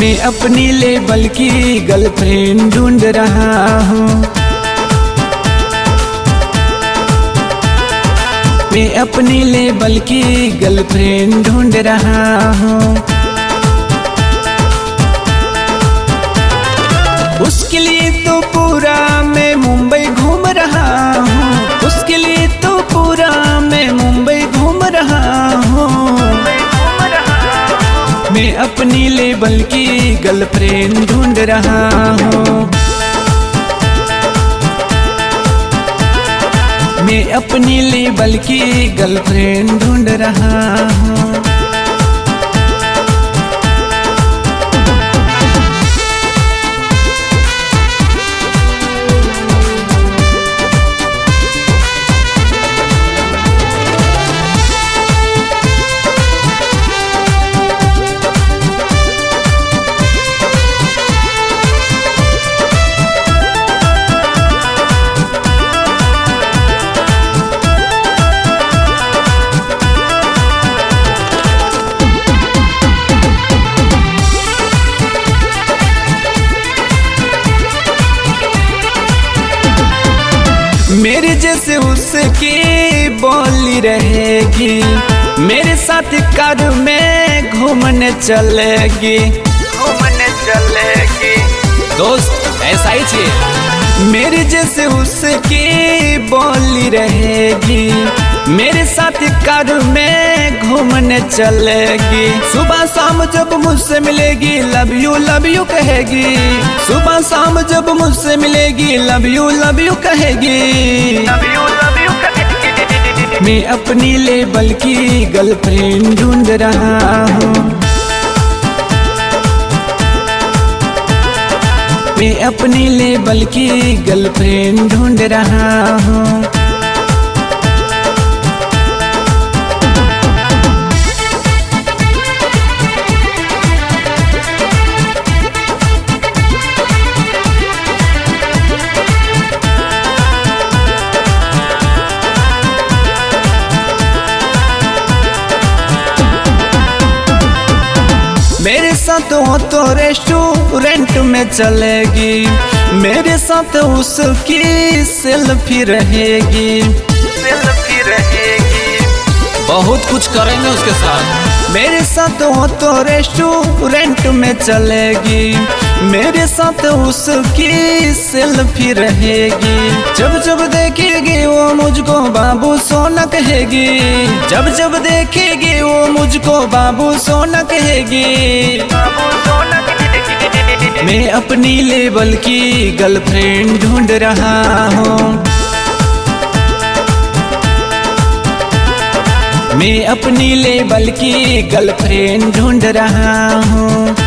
मैं अपनी लेवल की गर्लफ्रेंड ढूंढ रहा हूँ। मैं अपनी लेवल की गर्लफ्रेंड ढूंढ रहा हूँ। उसके लिए तो पूरा मैं मुंबई घूम रहा हूँ। उसके लिए तो पूरा मैं मुंबई घूम रहा हूँ। मैं अपनी लेवल की गर्लफ्रेंड ढूंढ रहा हूँ। मैं अपनी लेवल की गर्लफ्रेंड ढूंढ रहा हूँ। मेरे जैसे उसकी बोली रहेगी, मेरे साथ कार में घूमने चलेगी। दोस्त ऐसा ही चाहिए। मेरे जैसे उसकी बोली रहेगी, मेरे साथ कार में घूमने चलेगी। सुबह शाम जब मुझसे मिलेगी लव यू कहेगी। सुबह शाम जब मुझसे मिलेगी लव यू कहेगी। मैं अपनी लेवल की गर्लफ्रेंड ढूंढ रहा हूँ। मैं अपनी लेवल की गर्लफ्रेंड ढूंढ रहा हूँ। मेरे साथ हो तो रेस्टोरेंट में चलेगी। मेरे साथ उसकी सेल्फी रहेगी। बहुत कुछ करेंगे उसके साथ। मेरे साथ हो तो रेस्टोरेंट में चलेगी। मेरे साथ उसकी सेल्फी रहेगी। जब जब देखेगी वो मुझको बाबू सोना कहेगी। जब जब देखेगी वो मुझको बाबू सोना कहेगी। मैं अपनी लेवल की गर्लफ्रेंड ढूंढ रहा हूँ। मैं अपनी लेवल की गर्लफ्रेंड ढूंढ रहा हूँ।